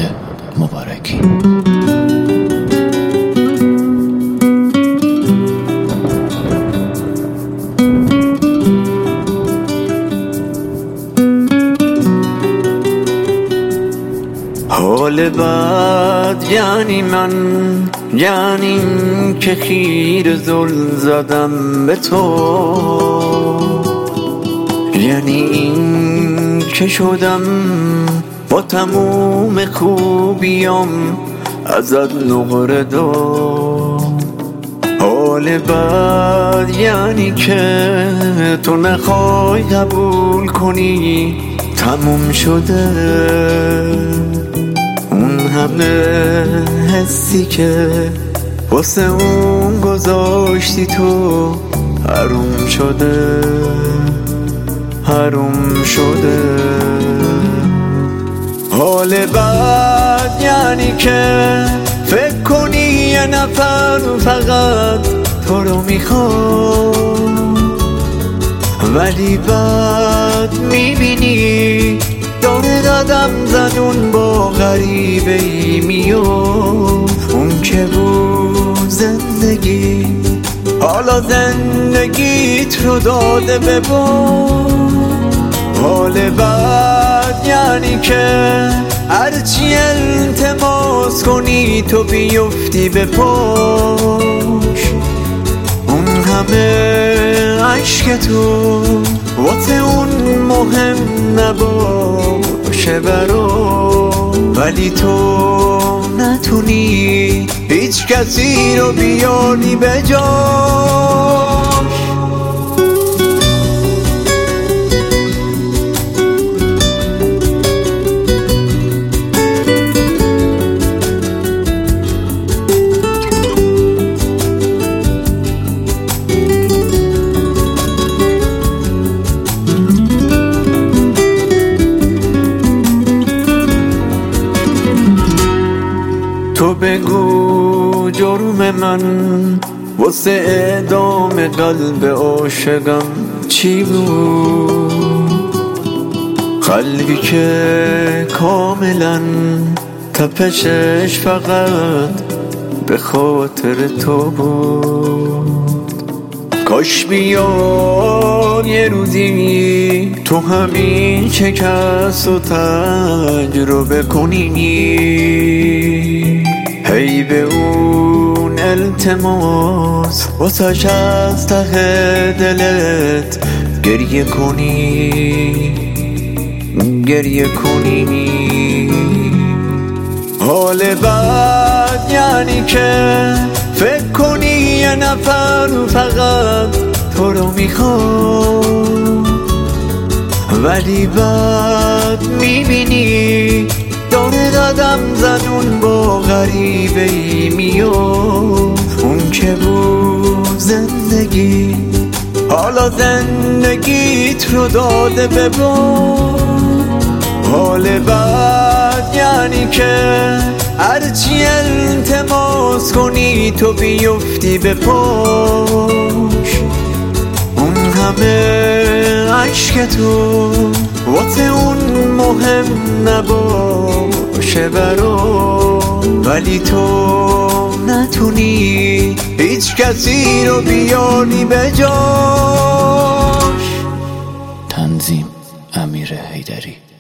مبارکی. حال بد یعنی من، یعنی که خیر زل زدم به تو، یعنی این که شدم با تموم خوبیام ازت نقره دو. حال بد یعنی که تو نخوای قبول کنی تموم شده اون همه حسی که واسه اون گذاشتی تو حروم شده، حروم شده. حال بد یعنی که فکر کنی یه نفر فقط تو رو میخواد، ولی بعد میبینی داره قدم زنون با غریبه ای میاد. اون که بود زندگی حالا زندگیت رو داده به باد. حال بد یعنی که هرچی التماس کنی تو بیفتی به پاش. اون همه عشق تو واسه اون مهم نباشه برا، ولی تو نتونی هیچ کسی رو بیاری به جاش. تو بگو جرم من واسه اعدام قلب عاشقم چی بود؟ قلبی که کاملا تپشش فقط به خاطر تو بود. کاش بیاد یه روزی تو همین شکست و تجربه کنی، هی به اون التماس واسش از ته دلت گریه کنی، گریه کنی. حال بد یعنی که فکر کنی یه نفر فقط تو رو میخواد، ولی بعد میبینی داره قدم زنون با غریبه ای میاد. اون که بود زندگی حالا زندگیت رو داده به باد. حال بد یعنی که هرچی التماس کنی تو بیفتی به پاش. اون همه عشق تو واسه اون مهم نباشه برا، ولی تو نتونی هیچ کسی رو بیاری به جاش. تنظیم: امیر حیدری.